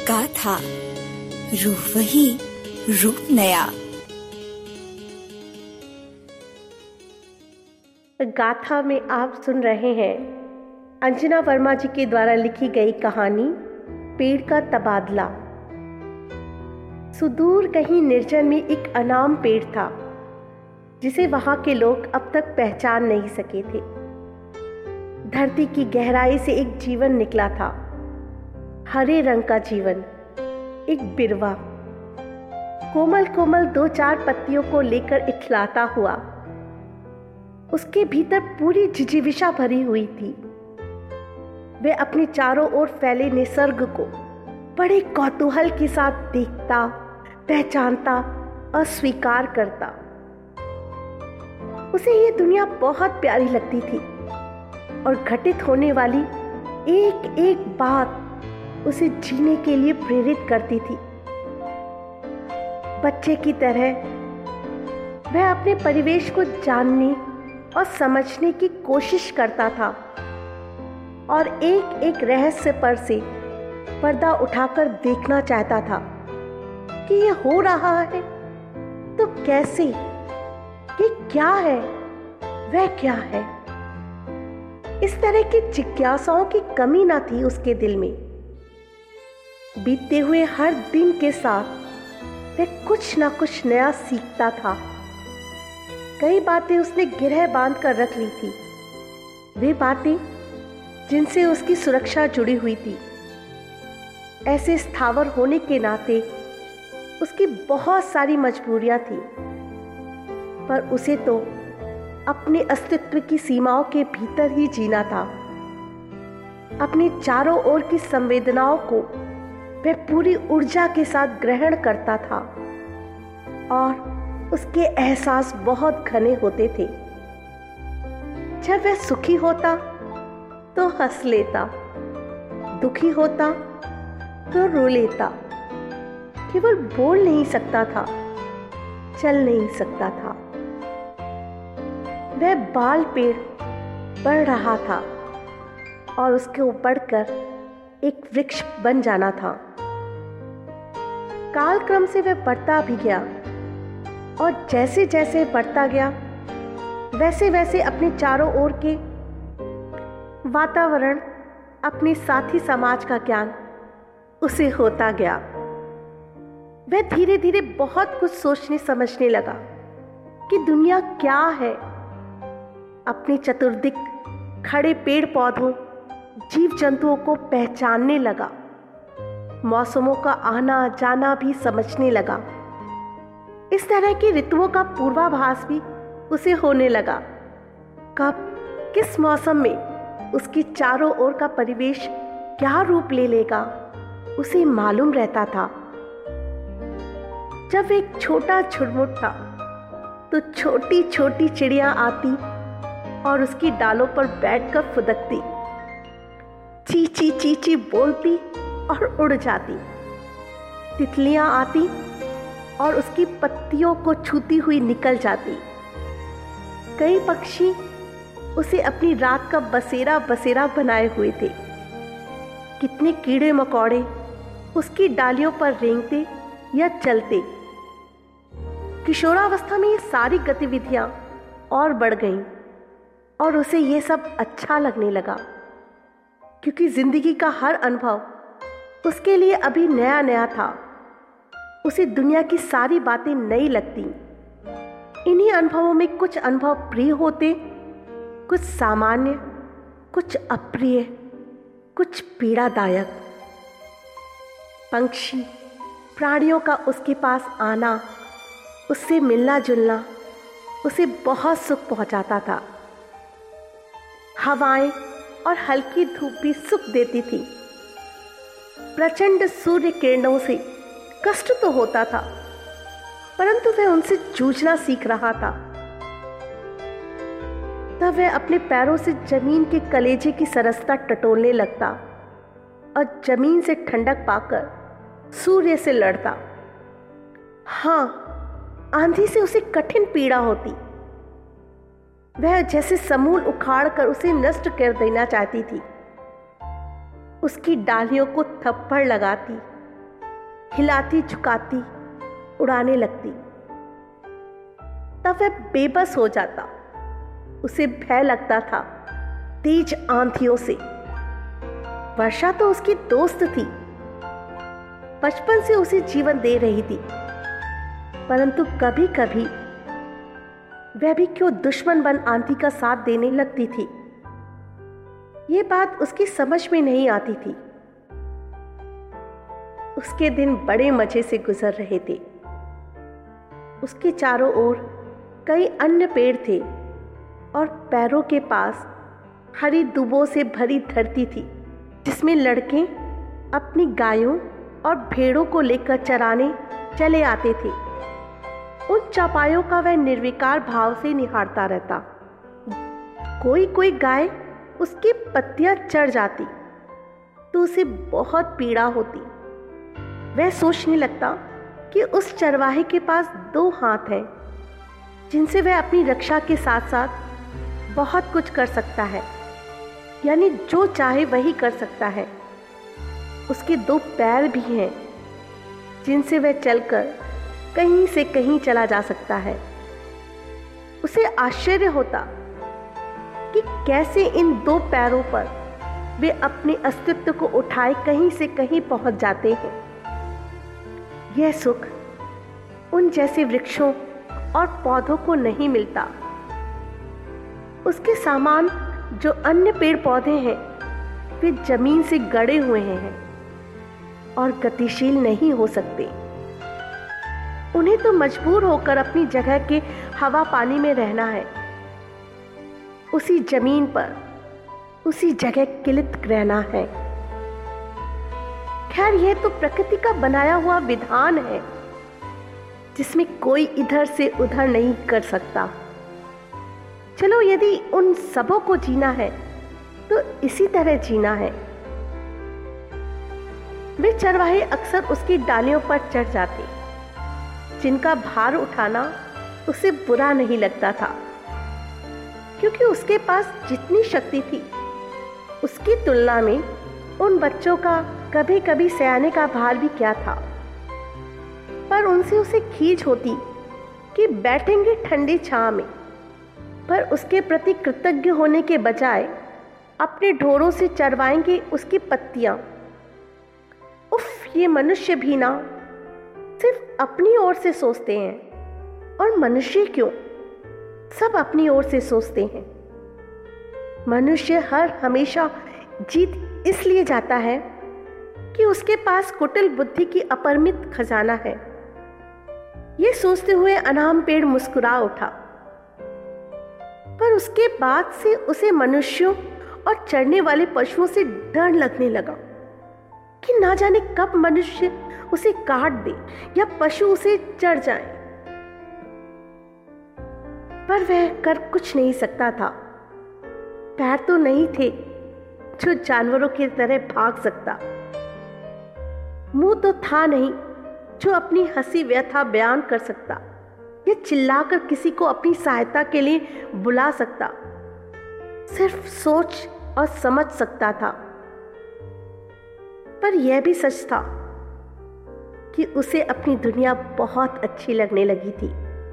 गाथा, रूह वही, रूप नया। गाथा में आप सुन रहे हैं अंजना वर्मा जी के द्वारा लिखी गई कहानी पेड़ का तबादला। सुदूर कहीं निर्जन में एक अनाम पेड़ था जिसे वहां के लोग अब तक पहचान नहीं सके थे। धरती की गहराई से एक जीवन निकला था, हरे रंग का जीवन, एक बिरवा, कोमल कोमल दो चार पत्तियों को लेकर इठलाता हुआ। उसके भीतर पूरी जिजीविषा भरी हुई थी। वह अपने चारों ओर फैले निसर्ग को बड़े कौतूहल के साथ देखता, पहचानता और स्वीकार करता। उसे ये दुनिया बहुत प्यारी लगती थी और घटित होने वाली एक एक बात उसे जीने के लिए प्रेरित करती थी। बच्चे की तरह वह अपने परिवेश को जानने और समझने की कोशिश करता था और एक एक रहस्य पर से पर्दा उठाकर देखना चाहता था कि यह हो रहा है तो कैसे, ये क्या है, वह क्या है। इस तरह की जिज्ञासाओं की कमी ना थी उसके दिल में। बीतते हुए हर दिन के साथ वह कुछ ना कुछ नया सीखता था। कई बातें उसने गिरह बांध कर रख ली थी, वे बातें जिनसे उसकी सुरक्षा जुड़ी हुई थी। ऐसे स्थावर होने के नाते उसकी बहुत सारी मजबूरियां थी, पर उसे तो अपने अस्तित्व की सीमाओं के भीतर ही जीना था। अपने चारों ओर की संवेदनाओं को वह पूरी ऊर्जा के साथ ग्रहण करता था और उसके एहसास बहुत घने होते थे। जब वह सुखी होता तो हंस लेता, दुखी होता तो रो लेता। केवल बोल नहीं सकता था, चल नहीं सकता था। वह बाल पेड़ बढ़ रहा था और उसके ऊपर बढ़कर एक वृक्ष बन जाना था। कालक्रम से वह बढ़ता भी गया और जैसे जैसे बढ़ता गया वैसे वैसे अपने चारों ओर के वातावरण, अपने साथी समाज का ज्ञान उसे होता गया। वह धीरे धीरे बहुत कुछ सोचने समझने लगा कि दुनिया क्या है। अपने चतुर्दिक खड़े पेड़ पौधों, जीव जंतुओं को पहचानने लगा। मौसमों का आना जाना भी समझने लगा। इस तरह की ऋतुओं का पूर्वाभास भी उसे होने लगा। कब, किस मौसम में उसके चारों ओर का परिवेश क्या रूप ले लेगा, उसे मालूम रहता था। जब एक छोटा झुरमुट था तो छोटी छोटी चिड़िया आती और उसकी डालों पर बैठकर फुदकती, चींची चींची बोलती और उड़ जाती। तितलियां आती और उसकी पत्तियों को छूती हुई निकल जाती। कई पक्षी उसे अपनी रात का बसेरा बसेरा बनाए हुए थे। कितने कीड़े मकोड़े उसकी डालियों पर रेंगते या चलते। किशोरावस्था में ये सारी गतिविधियां और बढ़ गईं और उसे ये सब अच्छा लगने लगा, क्योंकि जिंदगी का हर अनुभव उसके लिए अभी नया नया था। उसे दुनिया की सारी बातें नई लगती। इन्हीं अनुभवों में कुछ अनुभव प्रिय होते, कुछ सामान्य, कुछ अप्रिय, कुछ पीड़ादायक। पंछी, प्राणियों का उसके पास आना, उससे मिलना जुलना उसे बहुत सुख पहुंचाता था। हवाएं और हल्की धूप भी सुख देती थी। प्रचंड सूर्य किरणों से कष्ट तो होता था, परंतु वह उनसे जूझना सीख रहा था। तब वह अपने पैरों से जमीन के कलेजे की सरसता टटोलने लगता और जमीन से ठंडक पाकर सूर्य से लड़ता। हाँ, आंधी से उसे कठिन पीड़ा होती। वह जैसे समूल उखाड़ कर उसे नष्ट कर देना चाहती थी। उसकी डालियों को थप्पड़ लगाती हिलाती झुकाती उड़ाने लगती। तब वह बेबस हो जाता। उसे भय लगता था तेज आंधियों से। वर्षा तो उसकी दोस्त थी, बचपन से उसे जीवन दे रही थी, परंतु कभी कभी वह भी क्यों दुश्मन बन आंधी का साथ देने लगती थी। ये बात उसकी समझ में नहीं आती थी। उसके दिन बड़े मजे से गुजर रहे थे। उसके चारों ओर कई अन्य पेड़ थे और पैरों के पास हरी दूबों से भरी धरती थी, जिसमें लड़के अपनी गायों और भेड़ों को लेकर चराने चले आते थे। उन चौपायों का वह निर्विकार भाव से निहारता रहता। कोई कोई गाय उसकी पत्तियां चढ़ जाती तो उसे बहुत पीड़ा होती। वह सोचने लगता कि उस चरवाहे के पास 2 हाथ हैं, जिनसे वह अपनी रक्षा के साथ साथ बहुत कुछ कर सकता है, यानी जो चाहे वही कर सकता है। उसके 2 पैर भी हैं, जिनसे वह चलकर कहीं से कहीं चला जा सकता है। उसे आश्चर्य होता कि कैसे इन 2 पैरों पर वे अपने अस्तित्व को उठाए कहीं से कहीं पहुंच जाते हैं। यह सुख उन जैसे वृक्षों और पौधों को नहीं मिलता। उसके सामान जो अन्य पेड़ पौधे हैं, वे जमीन से गड़े हुए हैं और गतिशील नहीं हो सकते। उन्हें तो मजबूर होकर अपनी जगह के हवा पानी में रहना है, उसी जमीन पर उसी जगह किलित रहना है। खैर, यह तो प्रकृति का बनाया हुआ विधान है, जिसमें कोई इधर से उधर नहीं कर सकता। चलो, यदि उन सबों को जीना है तो इसी तरह जीना है। वे चरवाहे अक्सर उसकी डालियों पर चढ़ जाते, जिनका भार उठाना उसे बुरा नहीं लगता था, क्योंकि उसके पास जितनी शक्ति थी उसकी तुलना में उन बच्चों का कभी कभी सयाने का भार भी क्या था। पर उनसे उसे खीज होती कि बैठेंगे ठंडी छांव में, पर उसके प्रति कृतज्ञ होने के बजाय अपने ढोरों से चरवाएंगे उसकी पत्तियां। उफ, ये मनुष्य भी ना सिर्फ अपनी ओर से सोचते हैं। और मनुष्य क्यों, सब अपनी ओर से सोचते हैं। मनुष्य हमेशा जीत इसलिए जाता है कि उसके पास कुटिल बुद्धि की अपरिमित खजाना है। ये सोचते हुए अनाम पेड़ मुस्कुरा उठा, पर उसके बाद से उसे मनुष्यों और चढ़ने वाले पशुओं से डर लगने लगा कि ना जाने कब मनुष्य उसे काट दे या पशु उसे चढ़ जाए। पर वह कर कुछ नहीं सकता था। पैर तो नहीं थे जो जानवरों की तरह भाग सकता। मुंह तो था नहीं जो अपनी हंसी व्यथा बयान कर सकता या चिल्लाकर किसी को अपनी सहायता के लिए बुला सकता। सिर्फ सोच और समझ सकता था। पर यह भी सच था कि उसे अपनी दुनिया बहुत अच्छी लगने लगी थी।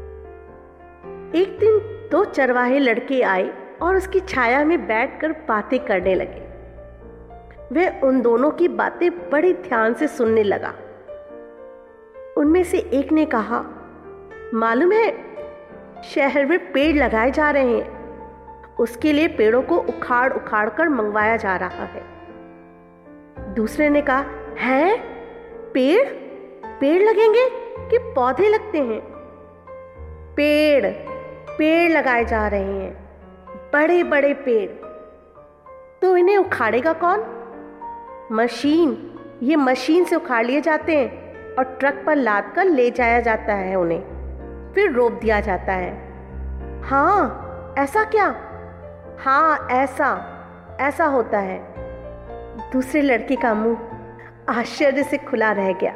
एक दिन 2 चरवाहे लड़के आए और उसकी छाया में बैठकर बातें करने लगे। वह उन दोनों की बातें बड़े ध्यान से सुनने लगा। उनमें से एक ने कहा, मालूम है, शहर में पेड़ लगाए जा रहे हैं। उसके लिए पेड़ों को उखाड़ उखाड़ कर मंगवाया जा रहा है। दूसरे ने कहा, हैं, पेड़ लगेंगे कि पौधे लगते हैं? पेड़ लगाए जा रहे हैं, बड़े बड़े पेड़। तो इन्हें उखाड़ेगा कौन? मशीन। ये मशीन से उखाड़ लिए जाते हैं और ट्रक पर लाद कर ले जाया जाता है उन्हें, फिर रोप दिया जाता है। हाँ, ऐसा क्या? हाँ, ऐसा होता है। दूसरे लड़के का मुंह आश्चर्य से खुला रह गया।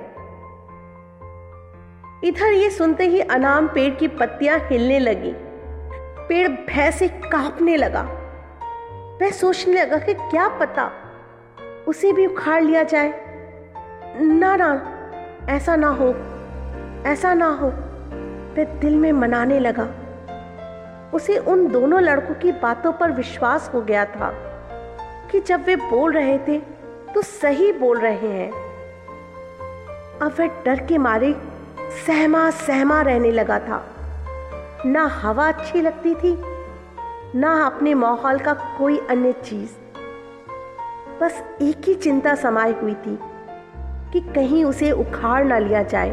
इधर ये सुनते ही अनाम पेड़ की पत्तियां हिलने लगी। पेड़ भय से कांपने लगा। वह सोचने लगा कि क्या पता उसे भी उखाड़ लिया जाए। ना, ऐसा ना हो, ऐसा ना हो, वह दिल में मनाने लगा। उसे उन दोनों लड़कों की बातों पर विश्वास हो गया था कि जब वे बोल रहे थे तो सही बोल रहे हैं। अब वह डर के मारे सहमा सहमा रहने लगा था। ना हवा अच्छी लगती थी, ना अपने माहौल का कोई अन्य चीज। बस एक ही चिंता समाई हुई थी कि कहीं उसे उखाड़ ना लिया जाए।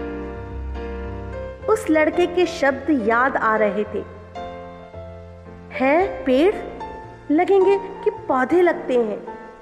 उस लड़के के शब्द याद आ रहे थे। हैं पेड़ लगेंगे कि पौधे लगते हैं?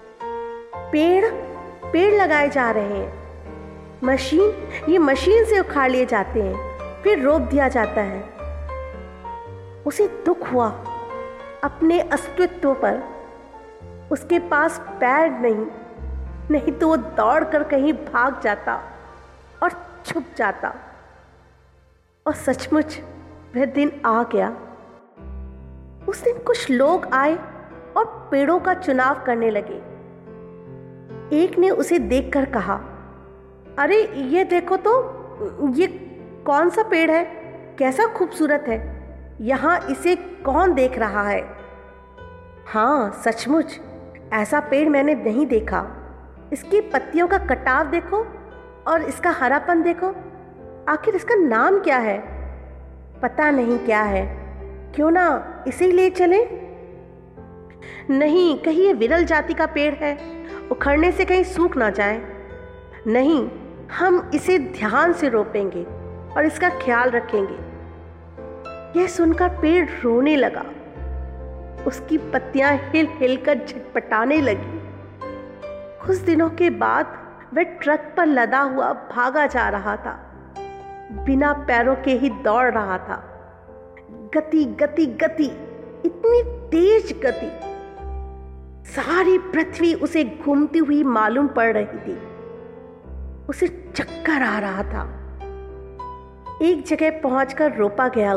पेड़ लगाए जा रहे हैं। ये मशीन से उखाड़ लिए जाते हैं, फिर रोप दिया जाता है। उसे दुख हुआ अपने अस्तित्व पर। उसके पास पैर नहीं तो वो दौड़कर कहीं भाग जाता और छुप जाता। और सचमुच वह दिन आ गया। उस दिन कुछ लोग आए और पेड़ों का चुनाव करने लगे। एक ने उसे देखकर कहा, अरे ये देखो तो, ये कौन सा पेड़ है? कैसा खूबसूरत है। यहां इसे कौन देख रहा है? हाँ सचमुच, ऐसा पेड़ मैंने नहीं देखा। इसकी पत्तियों का कटाव देखो और इसका हरापन देखो। आखिर इसका नाम क्या है? पता नहीं क्या है। क्यों ना इसे ले चलें? नहीं, कहीं ये विरल जाति का पेड़ है, उखड़ने से कहीं सूख ना जाए। नहीं, हम इसे ध्यान से रोपेंगे और इसका ख्याल रखेंगे। यह सुनकर पेड़ रोने लगा। उसकी पत्तियां हिल हिल कर झटपटाने लगी। कुछ दिनों के बाद वह ट्रक पर लदा हुआ भागा जा रहा था। बिना पैरों के ही दौड़ रहा था। गति गति गति, इतनी तेज गति। सारी पृथ्वी उसे घूमती हुई मालूम पड़ रही थी। उसे चक्कर आ रहा था। एक जगह पहुंचकर रोपा गया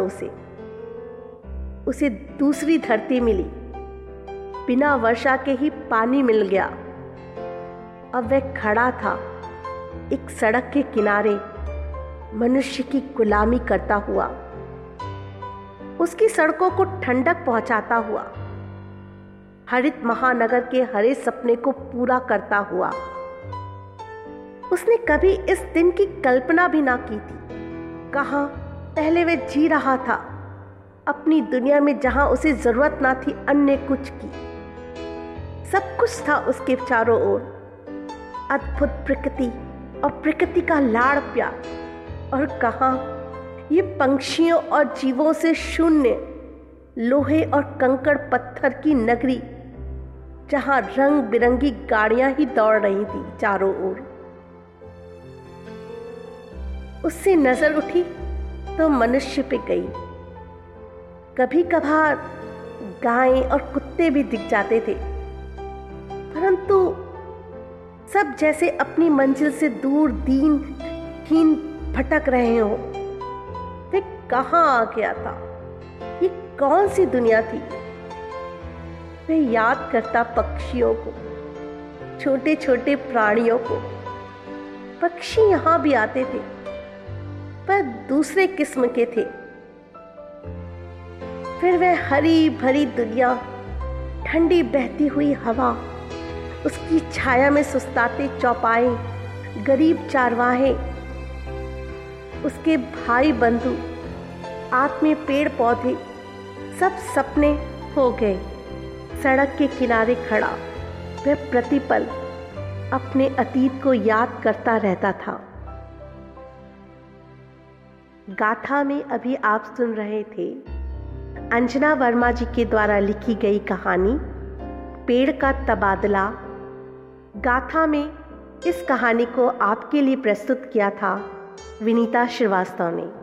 उसे दूसरी धरती मिली। बिना वर्षा के ही पानी मिल गया। अब वह खड़ा था एक सड़क के किनारे, मनुष्य की गुलामी करता हुआ, उसकी सड़कों को ठंडक पहुंचाता हुआ, हरित महानगर के हरे सपने को पूरा करता हुआ। उसने कभी इस दिन की कल्पना भी ना की थी। कहां पहले वह जी रहा था अपनी दुनिया में, जहां उसे जरूरत ना थी अन्य कुछ की। सब कुछ था उसके चारों ओर, अद्भुत प्रकृति और प्रकृति का लाड़ प्यार। और कहां ये पंछियों और जीवों से शून्य लोहे और कंकड़ पत्थर की नगरी, जहां रंग बिरंगी गाड़ियां ही दौड़ रही थी चारों ओर। उससे नजर उठी तो मनुष्य पे गई। कभी कभार गायें और कुत्ते भी दिख जाते थे, परंतु सब जैसे अपनी मंजिल से दूर दीनहीन भटक रहे हो। वे कहां आ गया था? ये कौन सी दुनिया थी? वे याद करता पक्षियों को, छोटे छोटे प्राणियों को। पक्षी यहां भी आते थे, पर दूसरे किस्म के थे। फिर वह हरी भरी दुनिया, ठंडी बहती हुई हवा, उसकी छाया में सुस्ताते चौपाए, गरीब चारवाहे, उसके भाई बंधु, आत्मीय पेड़ पौधे, सब सपने हो गए। सड़क के किनारे खड़ा वह प्रतिपल अपने अतीत को याद करता रहता था। गाथा में अभी आप सुन रहे थे अंजना वर्मा जी के द्वारा लिखी गई कहानी पेड़ का तबादला। गाथा में इस कहानी को आपके लिए प्रस्तुत किया था विनीता श्रीवास्तव ने।